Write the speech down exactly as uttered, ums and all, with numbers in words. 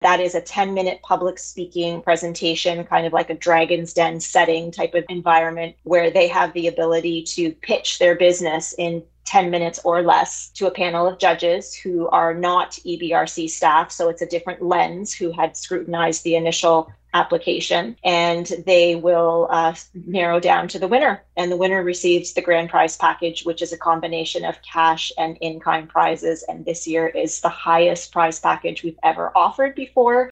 That is a ten minute public speaking presentation, kind of like a Dragon's Den setting type of environment where they have the ability to pitch their business in ten minutes or less to a panel of judges who are not E B R C staff. So it's a different lens who had scrutinized the initial application, and they will uh, narrow down to the winner. And the winner receives the grand prize package, which is a combination of cash and in-kind prizes. And this year is the highest prize package we've ever offered before.